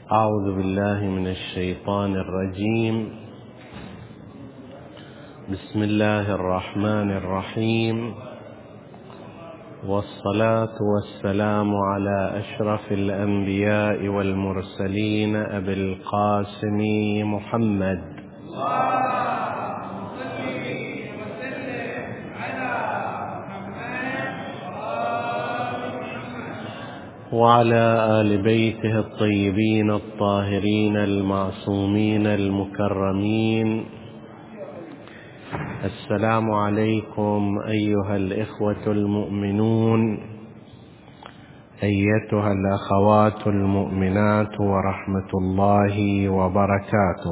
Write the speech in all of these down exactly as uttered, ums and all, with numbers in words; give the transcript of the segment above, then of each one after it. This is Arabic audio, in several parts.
أعوذ بالله من الشيطان الرجيم. بسم الله الرحمن الرحيم، والصلاة والسلام على أشرف الأنبياء والمرسلين أبي القاسم محمد وعلى آل بيته الطيبين الطاهرين المعصومين المكرمين. السلام عليكم أيها الإخوة المؤمنون، أيتها الأخوات المؤمنات، ورحمة الله وبركاته.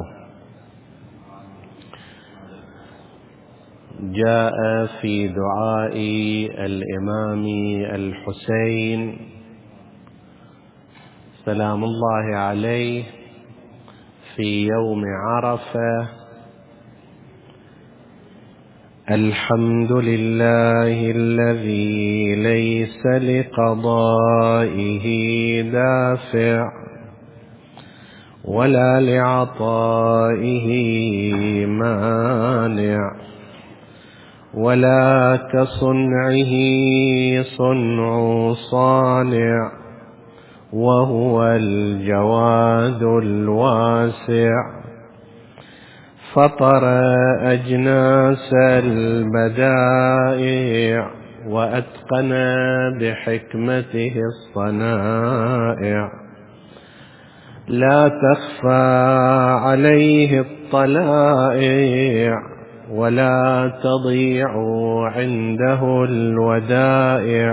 جاء في دعاء الإمام الحسين سلام الله عليه في يوم عرفة: الحمد لله الذي ليس لقضائه دافع ولا لعطائه مانع، ولا كصنعه صنع صانع، وهو الجواد الواسع. فطر أجناس البدائع وأتقن بحكمته الصنائع، لا تخفى عليه الطلائع ولا تضيع عنده الودائع.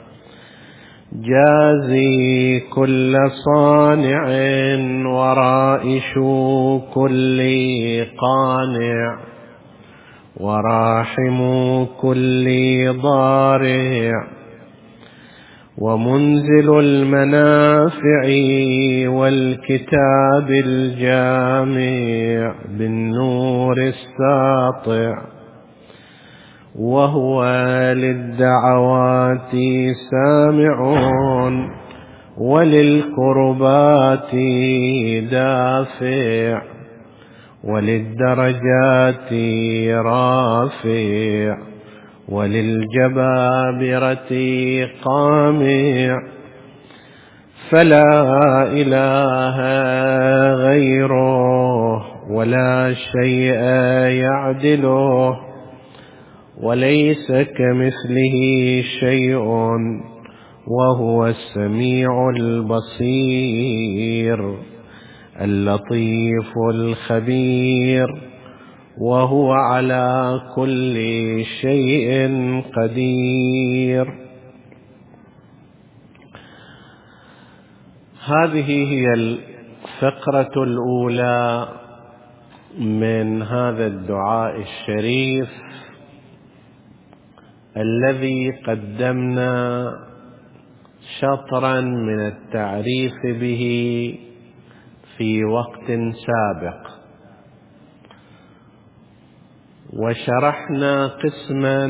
جازي كل صانع ورائش كل قانع، وراحم كل ضارع، ومنزل المنافع والكتاب الجامع بالنور الساطع، وهو للدعوات سامع وللكربات دافع، وللدرجات رافع، وللجبابرة قامع. فلا إله غيره ولا شيء يعدله، وليس كمثله شيء، وهو السميع البصير اللطيف الخبير، وهو على كل شيء قدير. هذه هي الفقرة الأولى من هذا الدعاء الشريف الذي قدمنا شطرا من التعريف به في وقت سابق، وشرحنا قسما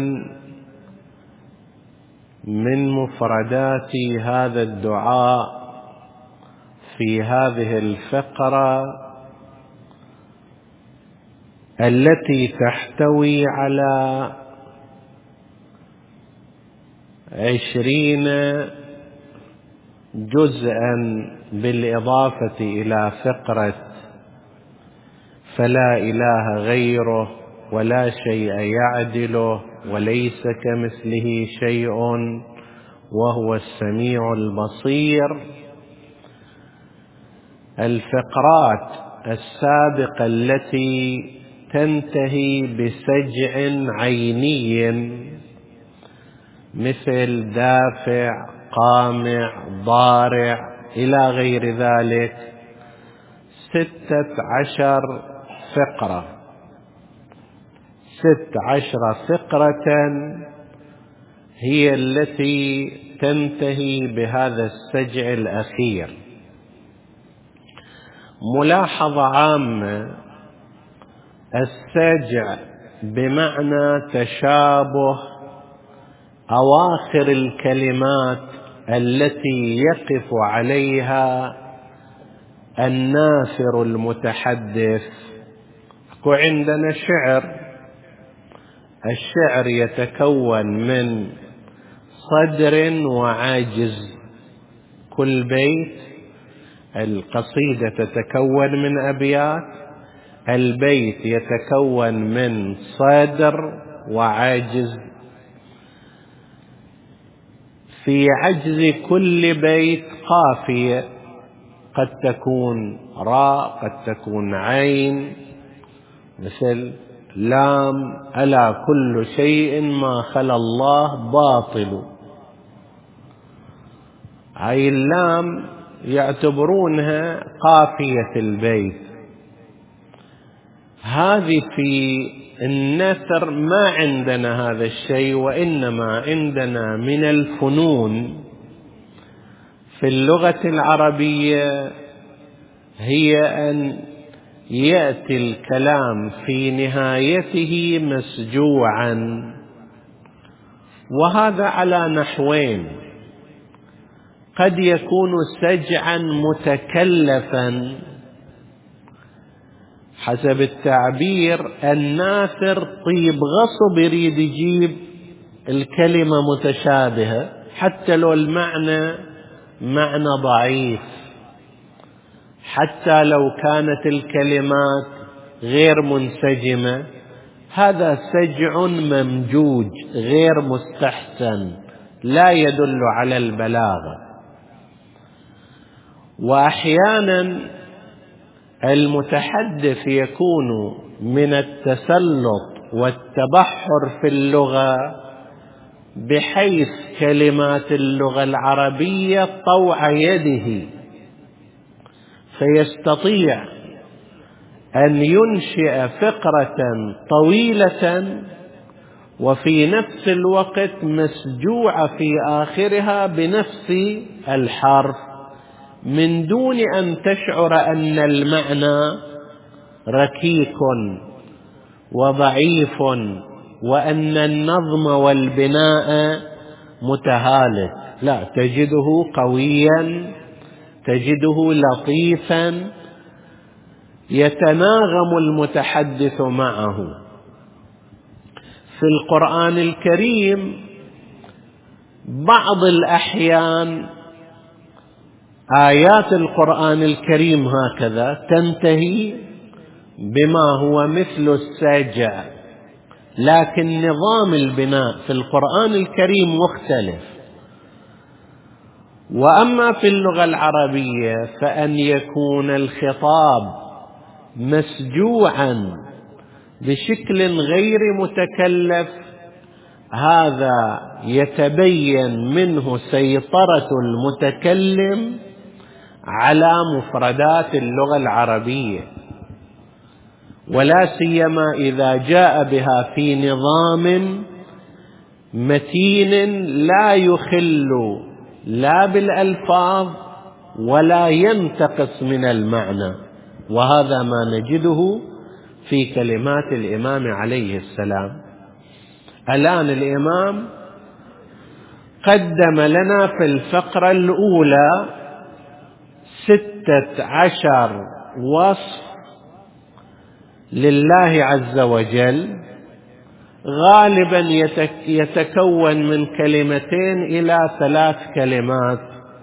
من مفردات هذا الدعاء في هذه الفقرة التي تحتوي على عشرين جزءا بالإضافة إلى فقرة فلا إله غيره ولا شيء يعدله وليس كمثله شيء وهو السميع البصير. الفقرات السابقة التي تنتهي بسجع عيني مثل دافع، قامع، ضارع إلى غير ذلك، ستة عشر فقرة ست عشر فقرة هي التي تنتهي بهذا السجع الأخير. ملاحظة عامة: السجع بمعنى تشابه أواخر الكلمات التي يقف عليها الناثر المتحدث. وعندنا شعر، الشعر يتكون من صدر وعاجز، كل بيت القصيدة تتكون من أبيات، البيت يتكون من صدر وعاجز. في عجز كل بيت قافية، قد تكون راء، قد تكون عين، مثل لام ألا كل شيء ما خلا الله باطل. هاي اللام يعتبرونها قافية البيت. هذه في النثر ما عندنا هذا الشيء، وإنما عندنا من الفنون في اللغة العربية هي أن يأتي الكلام في نهايته مسجوعا، وهذا على نحوين: قد يكون سجعا متكلفا حسب التعبير، الناثر طيب غصب يريد يجيب الكلمة متشابهة حتى لو المعنى معنى ضعيف، حتى لو كانت الكلمات غير منسجمة. هذا سجع ممجوج غير مستحسن، لا يدل على البلاغة. وأحيانا المتحدث يكون من التسلط والتبحر في اللغة، بحيث كلمات اللغة العربية طوع يده، فيستطيع أن ينشئ فقرة طويلة وفي نفس الوقت مسجوعة في آخرها بنفس الحرف، من دون أن تشعر أن المعنى ركيك وضعيف، وأن النظم والبناء متهالك. لا، تجده قويا، تجده لطيفا، يتناغم المتحدث معه. في القرآن الكريم بعض الأحيان آيات القرآن الكريم هكذا تنتهي بما هو مثل السجع، لكن نظام البناء في القرآن الكريم مختلف. وأما في اللغة العربية فأن يكون الخطاب مسجوعا بشكل غير متكلف، هذا يتبين منه سيطرة المتكلم على مفردات اللغة العربية، ولا سيما إذا جاء بها في نظام متين لا يخل لا بالألفاظ ولا ينتقص من المعنى. وهذا ما نجده في كلمات الإمام عليه السلام. الآن الإمام قدم لنا في الفقرة الأولى ستة عشر وصف لله عز وجل، غالبا يتكون من كلمتين إلى ثلاث كلمات،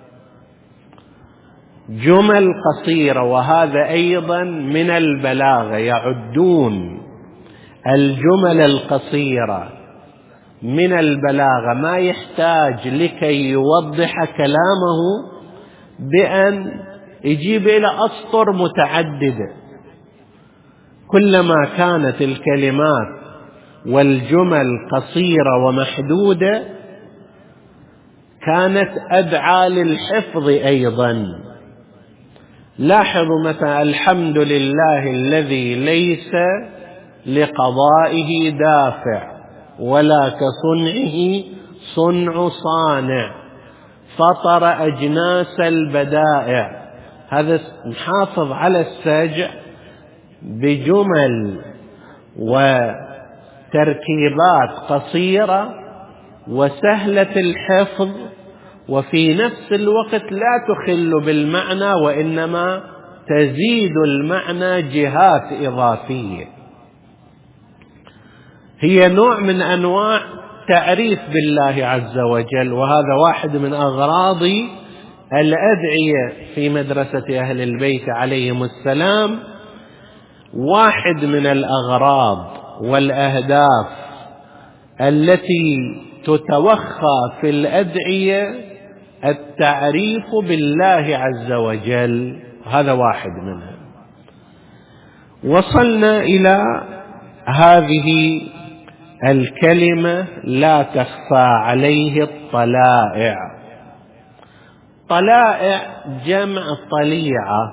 جمل قصيرة. وهذا أيضا من البلاغة، يعدون الجمل القصيرة من البلاغة، ما يحتاج لكي يوضح كلامه بأن يجيب إلى أسطر متعددة. كلما كانت الكلمات والجمل قصيرة ومحدودة كانت أدعى للحفظ أيضا. لاحظوا مثلا: الحمد لله الذي ليس لقضائه دافع ولا كصنعه صنع صانع، فطر أجناس البدائع. هذا نحافظ على السجع بجمل وتركيبات قصيرة وسهلة الحفظ، وفي نفس الوقت لا تخل بالمعنى وإنما تزيد المعنى جهات إضافية، هي نوع من أنواع تعريف بالله عز وجل. وهذا واحد من أغراض الأدعية في مدرسة أهل البيت عليهم السلام، واحد من الأغراض والأهداف التي تتوخى في الأدعية التعريف بالله عز وجل، هذا واحد منها. وصلنا إلى هذه الكلمة لا تخفى عليه الطلائع. طلائع جمع طليعة.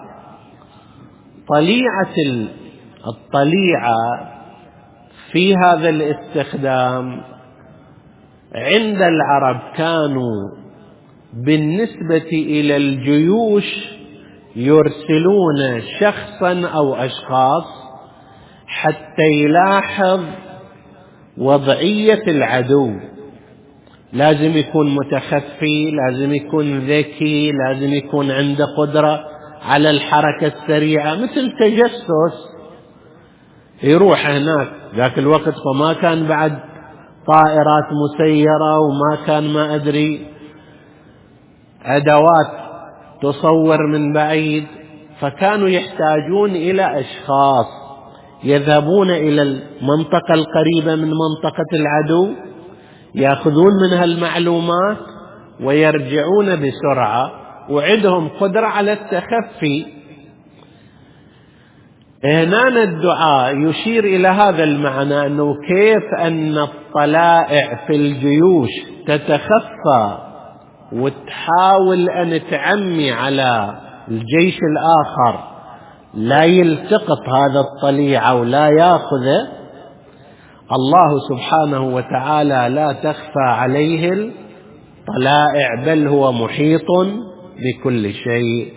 طليعة الطليعة في هذا الاستخدام عند العرب كانوا بالنسبة إلى الجيوش يرسلون شخصا أو أشخاص حتى يلاحظ وضعية العدو. لازم يكون متخفي، لازم يكون ذكي، لازم يكون عنده قدرة على الحركة السريعة، مثل تجسس. يروح هناك ذاك الوقت فما كان بعد طائرات مسيرة، وما كان ما أدري أدوات تصور من بعيد، فكانوا يحتاجون إلى أشخاص يذهبون إلى المنطقة القريبة من منطقة العدو، يأخذون منها المعلومات ويرجعون بسرعة، وعندهم قدرة على التخفي. هنا الدعاء يشير إلى هذا المعنى، أنه كيف أن الطلائع في الجيوش تتخفى وتحاول أن تعمي على الجيش الآخر، لا يلتقط هذا الطليعة ولا يأخذه. الله سبحانه وتعالى لا تخفى عليه الطلائع، بل هو محيط بكل شيء.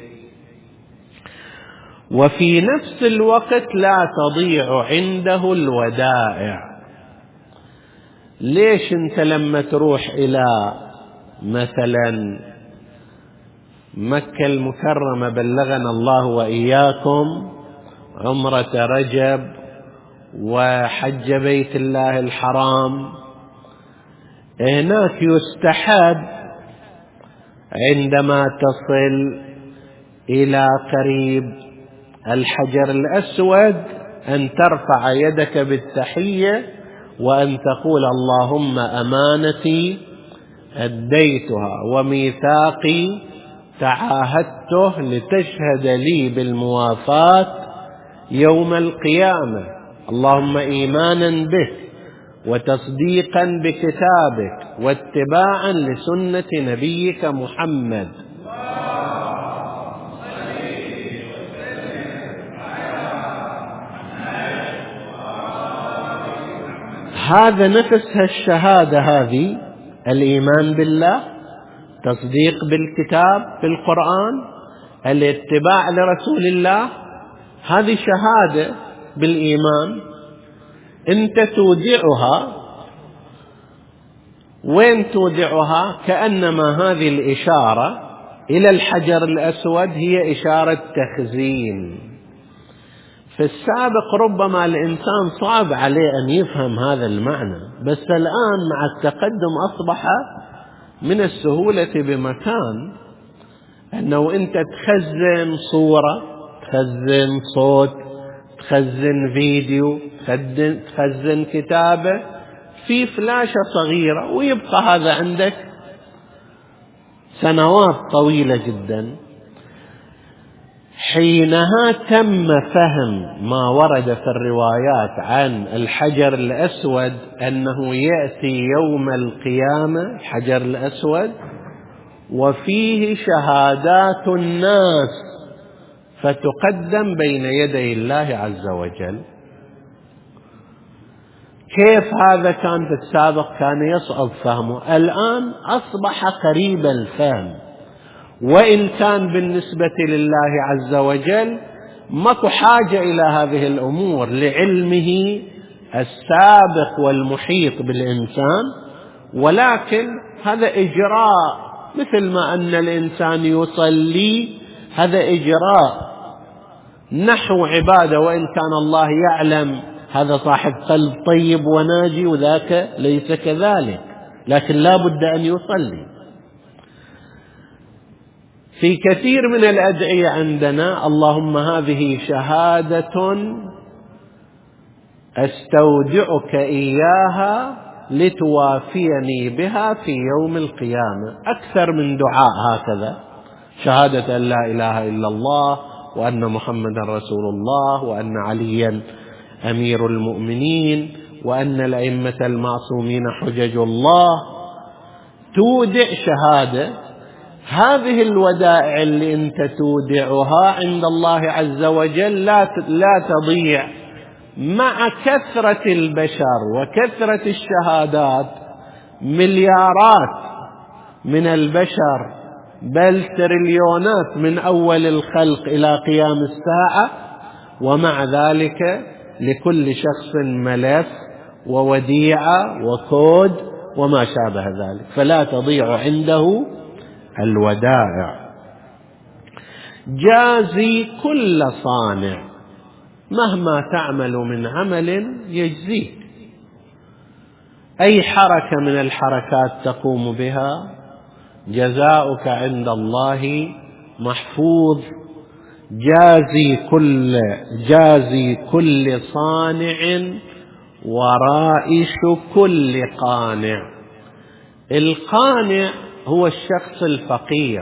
وفي نفس الوقت لا تضيع عنده الودائع. ليش انت لما تروح إلى مثلا مكة المكرمة، بلغنا الله وإياكم عمرة رجب وحج بيت الله الحرام، هناك يستحب عندما تصل إلى قريب الحجر الأسود أن ترفع يدك بالتحية وأن تقول اللهم أمانتي أديتها وميثاقي تعاهدته لتشهد لي بالموافاة يوم القيامة، اللهم إيمانا بك وتصديقا بكتابك واتباعا لسنة نبيك محمد. هذا نفسها الشهادة، هذه الإيمان بالله، تصديق بالكتاب بالقرآن، الاتباع لرسول الله، هذه شهادة بالإيمان. أنت تودعها، وين تودعها؟ كأنما هذه الإشارة إلى الحجر الأسود هي إشارة تخزين. في السابق ربما الإنسان صعب عليه أن يفهم هذا المعنى، بس الآن مع التقدم أصبح من السهولة بمكان أنه أنت تخزن صورة، تخزن صوت، تخزن فيديو، تخزن كتابة في فلاشة صغيرة، ويبقى هذا عندك سنوات طويلة جدا. حينها تم فهم ما ورد في الروايات عن الحجر الأسود أنه يأتي يوم القيامة الحجر الأسود وفيه شهادات الناس فتقدم بين يدي الله عز وجل. كيف هذا كان في السابق كان يصعب فهمه، الآن أصبح قريب الفهم، وإن كان بالنسبة لله عز وجل ماكو حاجة إلى هذه الأمور لعلمه السابق والمحيط بالإنسان، ولكن هذا إجراء مثل ما أن الإنسان يصلي، هذا إجراء نحو عبادة، وإن كان الله يعلم هذا صاحب قلب طيب وناجي وذاك ليس كذلك، لكن لا بد أن يصلي. في كثير من الأدعية عندنا اللهم هذه شهادة أستودعك إياها لتوافيني بها في يوم القيامة. أكثر من دعاء هكذا، شهادة أن لا إله إلا الله وأن محمدا رسول الله وأن عليا أمير المؤمنين وأن الأئمة المعصومين حجج الله. تودع شهادة، هذه الودائع اللي أنت تودعها عند الله عز وجل لا لا تضيع مع كثرة البشر وكثرة الشهادات. مليارات من البشر بل تريليونات من أول الخلق إلى قيام الساعة، ومع ذلك لكل شخص ملف ووديعة وكود وما شابه ذلك، فلا تضيع عنده الودائع. جازي كل صانع مهما تعمل من عمل يجزيك. أي حركة من الحركات تقوم بها جزاؤك عند الله محفوظ. جازي كل جازي كل صانع ورائش كل قانع. القانع هو الشخص الفقير.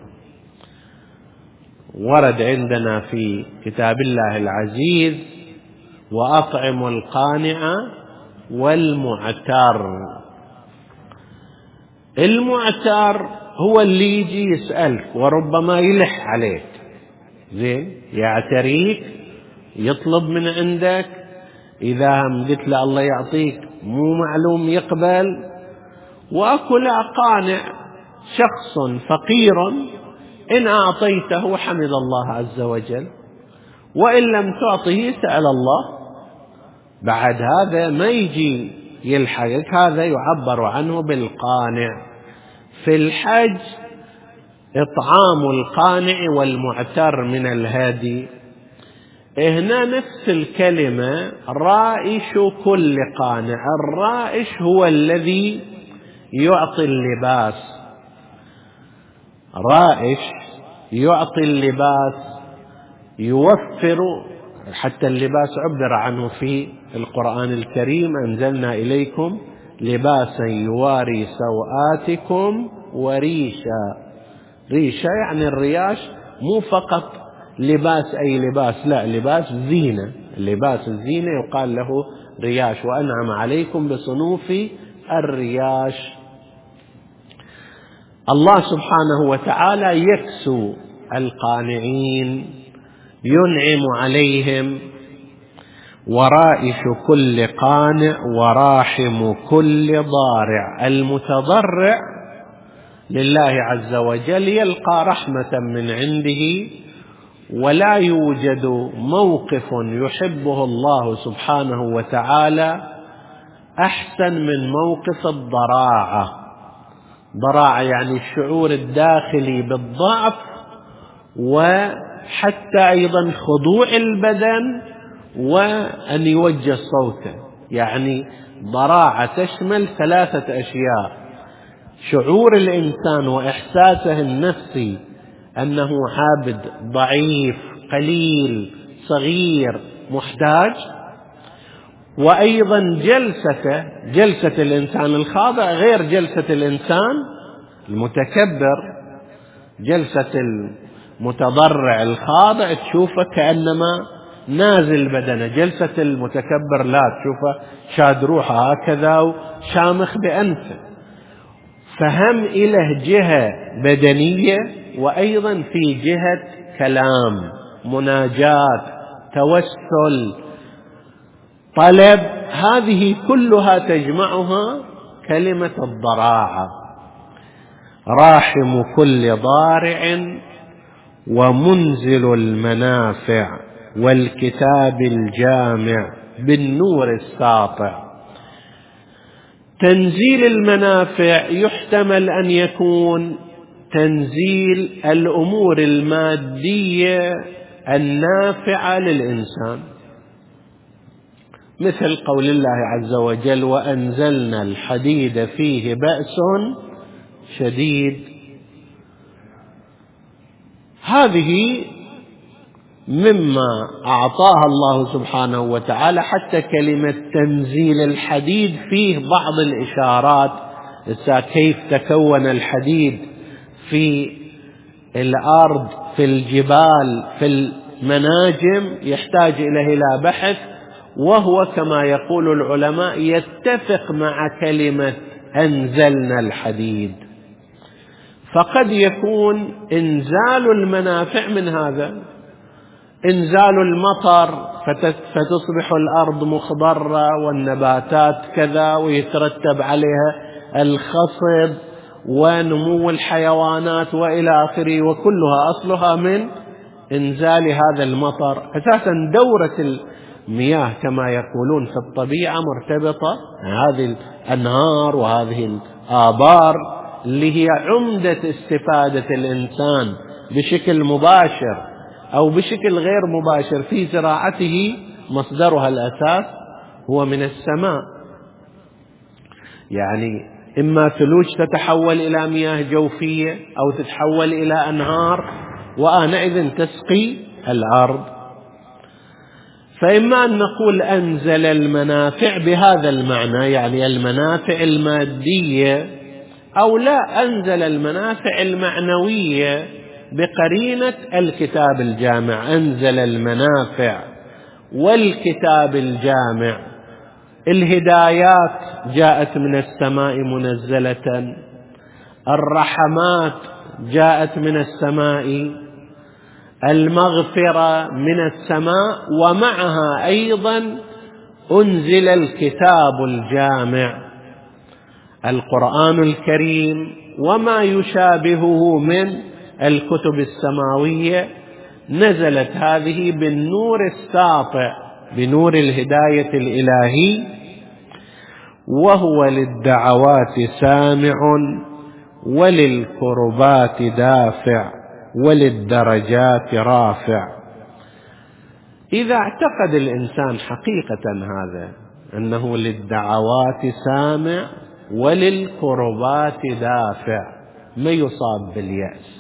ورد عندنا في كتاب الله العزيز وأطعم القانع والمعتر. المعتر هو اللي يجي يسألك وربما يلح عليك، زين، يعتريك، يطلب من عندك، إذا هم قلت له الله يعطيك مو معلوم يقبل. وأكل قانع شخص فقير إن أعطيته حمد الله عز وجل، وإن لم تعطه سأل الله. بعد هذا ما يجي يلحقك، هذا يعبر عنه بالقانع. في الحج إطعام القانع والمعتر من الهادي. هنا نفس الكلمة رائش كل قانع. الرائش هو الذي يعطي اللباس. رائش يعطي اللباس، يوفر. حتى اللباس عبر عنه في القرآن الكريم أنزلنا إليكم لباسا يواري سوآتكم وريشا. ريشا يعني الرياش، مو فقط لباس أي لباس، لا، لباس زينة. اللباس الزينة يقال له رياش. وأنعم عليكم بصنوف الرياش. الله سبحانه وتعالى يكسو القانعين، ينعم عليهم. ورائش كل قانع وراحم كل ضارع. المتضرع لله عز وجل يلقى رحمة من عنده، ولا يوجد موقف يحبه الله سبحانه وتعالى أحسن من موقف الضراعة. ضراعة يعني الشعور الداخلي بالضعف، وحتى أيضا خضوع البدن وأن يوجه صوته. يعني ضراعة تشمل ثلاثة أشياء: شعور الإنسان وإحساسه النفسي أنه عابد ضعيف قليل صغير محتاج، وأيضا جلسته جلسة الإنسان الخاضع غير جلسة الإنسان المتكبر. جلسة المتضرع الخاضع تشوفه كأنما نازل بدنه، جلسة المتكبر لا، تشوفه شاد روحه هكذا وشامخ بأنفه. فهم إله جهة بدنية، وأيضا في جهة كلام، مناجات، توسل، طلب. هذه كلها تجمعها كلمة الضراعة. راحم كل ضارع ومنزل المنافع والكتاب الجامع بالنور الساطع. تنزيل المنافع يحتمل أن يكون تنزيل الأمور المادية النافعة للإنسان، مثل قول الله عز وجل: وأنزلنا الحديد فيه بأس شديد. هذه مما أعطاها الله سبحانه وتعالى. حتى كلمة تنزيل الحديد فيه بعض الإشارات، كيف تكون الحديد في الأرض، في الجبال، في المناجم، يحتاج إليه إلى بحث، وهو كما يقول العلماء يتفق مع كلمة أنزلنا الحديد. فقد يكون إنزال المنافع من هذا، إنزال المطر فتصبح الأرض مخضرة والنباتات كذا، ويترتب عليها الخصب ونمو الحيوانات وإلى آخره، وكلها أصلها من إنزال هذا المطر. أساسا دورة المياه كما يقولون في الطبيعة مرتبطة، هذه الأنهار وهذه الآبار اللي هي عمدة استفادة الإنسان بشكل مباشر أو بشكل غير مباشر في زراعته، مصدرها الأساس هو من السماء. يعني إما ثلوج تتحول إلى مياه جوفية أو تتحول إلى أنهار، وآنئذ تسقي الأرض. فإما أن نقول أنزل المنافع بهذا المعنى، يعني المنافع المادية، أو لا، أنزل المنافع المعنوية بقرينة الكتاب الجامع. أنزل المنافع والكتاب الجامع. الهدايات جاءت من السماء منزلة، الرحمات جاءت من السماء، المغفرة من السماء، ومعها أيضا أنزل الكتاب الجامع، القرآن الكريم وما يشابهه من الكتب السماوية. نزلت هذه بالنور الساطع، بنور الهداية الإلهي، وهو للدعوات سامع وللكربات دافع وللدرجات رافع. إذا اعتقد الإنسان حقيقة هذا، أنه للدعوات سامع وللكربات دافع، ما يصاب باليأس.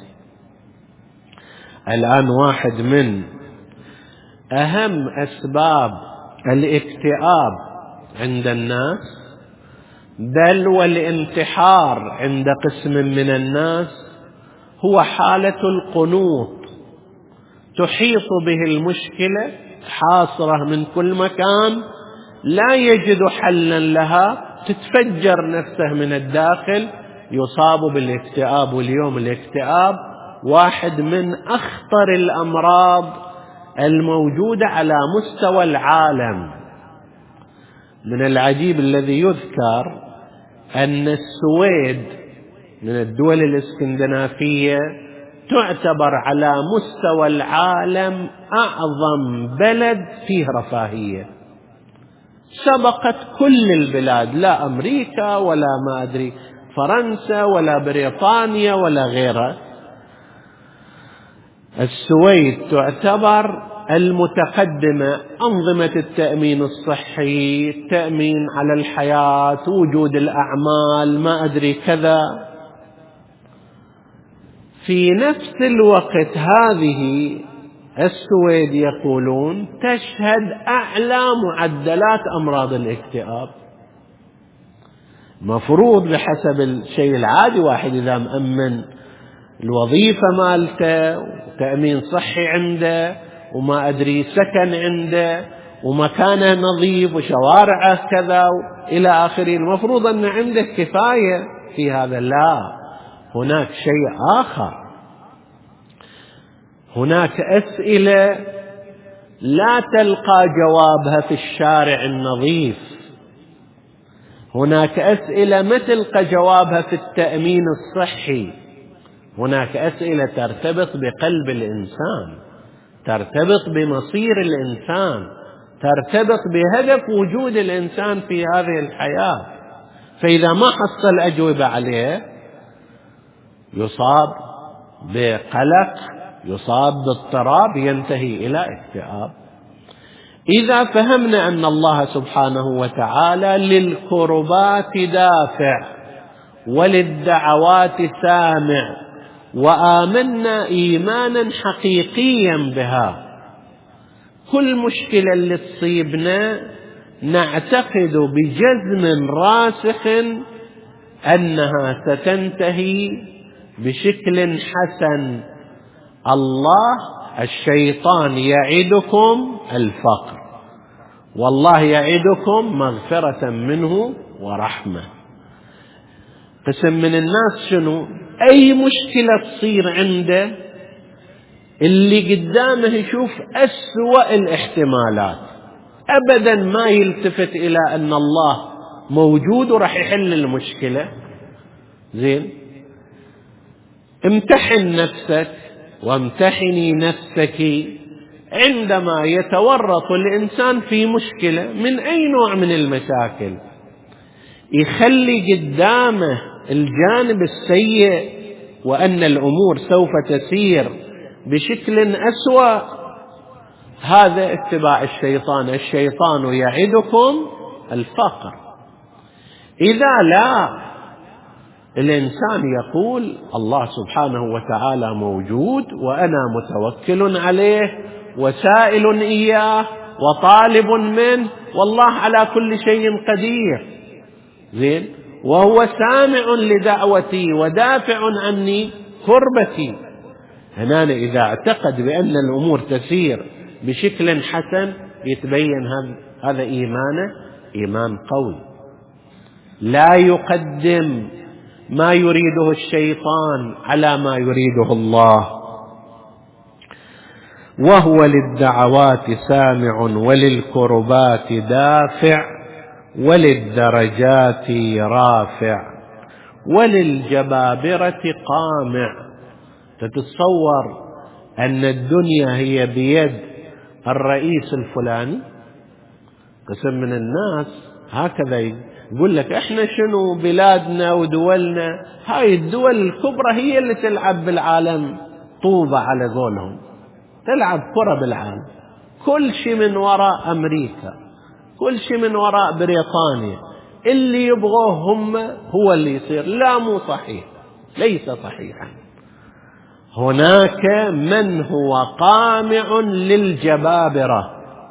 الآن واحد من أهم أسباب الاكتئاب عند الناس، بل والانتحار عند قسم من الناس، هو حالة القنوط. تحيط به المشكلة حاصرة من كل مكان، لا يجد حلا لها، تتفجر نفسه من الداخل، يصاب بالاكتئاب. واليوم الاكتئاب واحد من أخطر الأمراض الموجودة على مستوى العالم. من العجيب الذي يذكر أن السويد من الدول الإسكندنافية تعتبر على مستوى العالم أعظم بلد فيه رفاهية، سبقت كل البلاد، لا أمريكا ولا ما أدري فرنسا ولا بريطانيا ولا غيرها. السويد تعتبر المتقدمة، أنظمة التأمين الصحي، التأمين على الحياة، وجود الأعمال، ما أدري كذا. في نفس الوقت هذه السويد يقولون تشهد أعلى معدلات أمراض الاكتئاب. مفروض بحسب الشيء العادي، واحد إذا مأمن الوظيفة مالته وتأمين صحي عنده وما أدري سكن عنده ومكانه نظيف وشوارعه كذا إلى آخره، المفروض أن عنده كفاية في هذا. لا، هناك شيء آخر. هناك أسئلة لا تلقى جوابها في الشارع النظيف. هناك أسئلة ما تلقى جوابها في التأمين الصحي. هناك أسئلة ترتبط بقلب الإنسان، ترتبط بمصير الإنسان، ترتبط بهدف وجود الإنسان في هذه الحياة. فإذا ما حصل أجوبة عليه يصاب بقلق، يصاب باضطراب ينتهي إلى اكتئاب. إذا فهمنا أن الله سبحانه وتعالى للكربات دافع وللدعوات سامع، وآمنا إيمانا حقيقيا بها، كل مشكلة اللي تصيبنا نعتقد بجزم راسخ أنها ستنتهي بشكل حسن. الله الشيطان يعدكم الفقر، والله يعدكم مغفرة منه ورحمة. قسم من الناس شنو؟ أي مشكلة تصير عنده اللي قدامه يشوف أسوأ الاحتمالات، أبدا ما يلتفت إلى أن الله موجود ورح يحل المشكلة. زين، امتحن نفسك وامتحني نفسك عندما يتورط الإنسان في مشكلة من أي نوع من المشاكل، يخلي قدامه الجانب السيء وأن الأمور سوف تسير بشكل أسوأ، هذا اتباع الشيطان. الشيطان يعدكم الفقر. إذا لا، الإنسان يقول الله سبحانه وتعالى موجود وأنا متوكل عليه وسائل إياه وطالب منه، والله على كل شيء قدير. زين، وهو سامع لدعوتي ودافع عني كربتي. هنا إذا اعتقد بأن الأمور تسير بشكل حسن يتبين هذا إيمانه إيمان قوي، لا يقدم ما يريده الشيطان على ما يريده الله. وهو للدعوات سامع وللكربات دافع وللدرجات رافع وللجبابرة قامع. تتصور أن الدنيا هي بيد الرئيس الفلاني؟ قسم من الناس هكذا يقول لك احنا شنو بلادنا ودولنا، هاي الدول الكبرى هي اللي تلعب بالعالم طوبة على قولهم، تلعب كرة بالعالم، كل شيء من وراء أمريكا، كل شيء من وراء بريطانيا، اللي يبغوه هم هو اللي يصير. لا، مو صحيح، ليس صحيحا. هناك من هو قامع للجبابرة،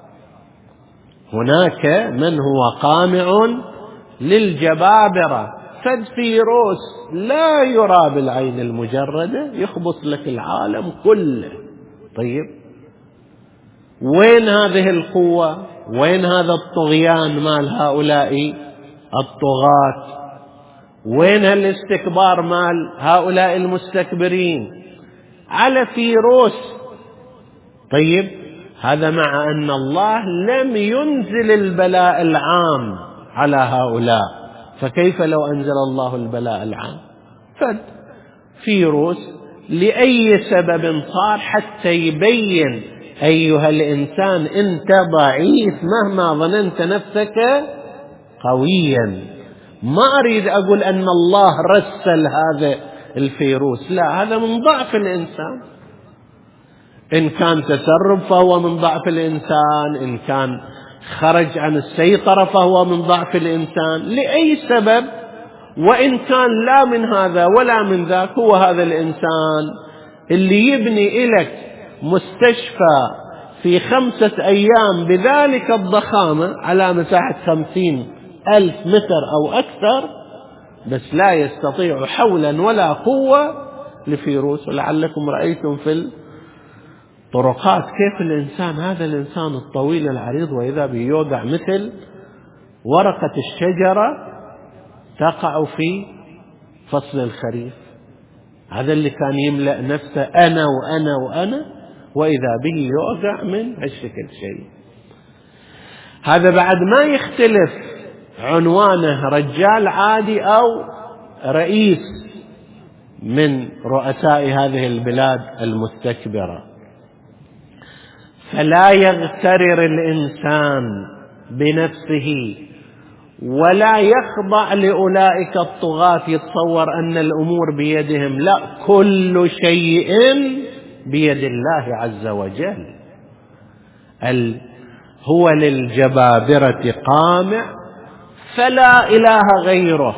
هناك من هو قامع للجبابرة. فد فيروس لا يرى بالعين المجردة يخبص لك العالم كله. طيب، وين هذه القوة؟ وين هذا الطغيان مال هؤلاء الطغاة؟ وين الاستكبار مال هؤلاء المستكبرين على فيروس؟ طيب، هذا مع أن الله لم ينزل البلاء العام على هؤلاء، فكيف لو أنزل الله البلاء العام؟ فد فيروس لأي سبب صار حتى يبين أيها الإنسان أنت ضعيف مهما ظننت نفسك قويا. ما أريد أقول أن الله رسل هذا الفيروس، لا، هذا من ضعف الإنسان. إن كان تسرب فهو من ضعف الإنسان، إن كان خرج عن السيطرة فهو من ضعف الإنسان، لأي سبب. وإن كان لا من هذا ولا من ذاك، هو هذا الإنسان اللي يبني إليك مستشفى في خمسة أيام بذلك الضخامة على مساحة خمسين ألف متر أو أكثر، بس لا يستطيع حولا ولا قوة لفيروس. ولعلكم رأيتم في الطرقات كيف الإنسان، هذا الإنسان الطويل العريض، وإذا به يوقع مثل ورقة الشجرة تقع في فصل الخريف. هذا اللي كان يملأ نفسه أنا وأنا وأنا، وإذا به يوقع من هالشكل شيء. هذا بعد ما يختلف عنوانه رجال عادي أو رئيس من رؤساء هذه البلاد المستكبرة. فلا يغترر الإنسان بنفسه ولا يخضع لأولئك الطغاة يتصور أن الأمور بيدهم. لا، كل شيء بيد الله عز وجل. هو للجبابرة قامع فلا إله غيره.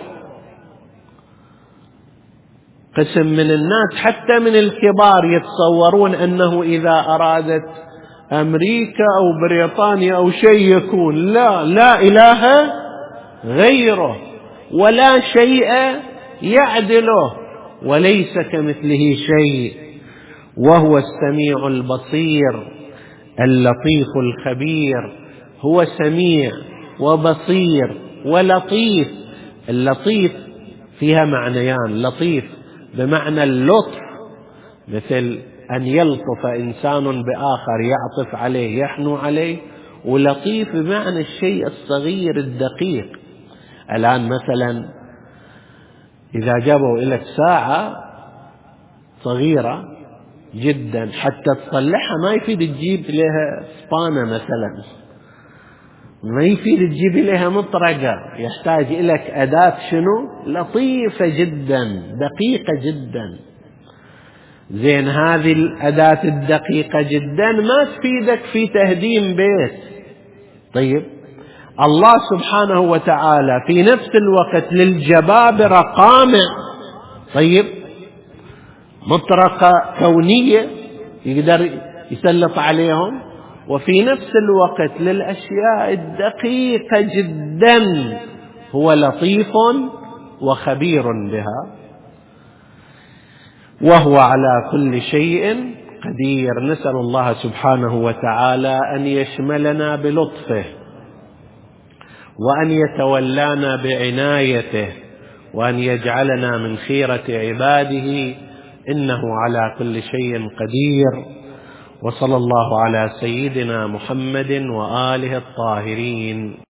قسم من الناس حتى من الكبار يتصورون أنه إذا أرادت أمريكا أو بريطانيا أو شيء يكون. لا، لا إله غيره ولا شيء يعدله وليس كمثله شيء، وهو السميع البصير اللطيف الخبير. هو سميع وبصير ولطيف. اللطيف فيها معنيان: لطيف بمعنى اللطف، مثل أن يلطف إنسان بآخر، يعطف عليه، يحنو عليه، ولطيف بمعنى الشيء الصغير الدقيق. الآن مثلا إذا جابوا لك ساعة صغيرة جدا حتى تصلحها ما يفيد تجيب لها سبانة مثلا، ما يفيد تجيب لها مطرقة، يحتاج لك أداة شنو؟ لطيفة جدا دقيقة جدا. زين، هذه الأداة الدقيقة جدا ما تفيدك في تهديم بيت. طيب الله سبحانه وتعالى في نفس الوقت للجبابرة قامع، طيب مطرقة كونية يقدر يسلط عليهم، وفي نفس الوقت للأشياء الدقيقة جدا هو لطيف وخبير بها، وهو على كل شيء قدير. نسأل الله سبحانه وتعالى أن يشملنا بلطفه، وأن يتولانا بعنايته، وأن يجعلنا من خيرة عباده، إنه على كل شيء قدير. وصلى الله على سيدنا محمد وآله الطاهرين.